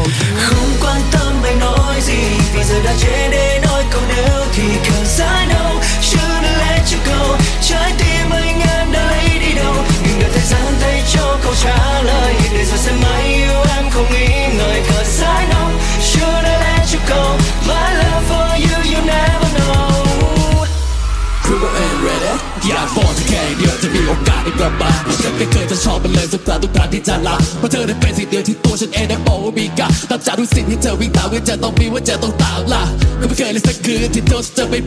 Không quan tâm anh nói gì, vì giờ đã trễ để nói câu nếu thì cause I know shouldn't let you go. Trái tim anh em đã lấy đi đâu, nhưng đợi thời gian thay cho câu trả lời. Để rồi sẽ mãi yêu em không nghĩ ngợi, cause I know shouldn't let you go. My love for you, you never know. River and ready อยากบอกเธอแค่เดียวจะมีโอกาสได้กลับมาฉันไม่เคยจะชอบมันเลยสักครั้งทุกครั้งที่จะลาเพราะเธอได้เป็นสิ่งเดียวที่ตัวฉันเองได้บอกว่ามีค่าตามใจทุกสิ่งที่เธอวิ่งตามก็จะต้องมีว่าจะต้องตามล่ะก็ไม่เคยเลยสักคืนที่เธอจะไม่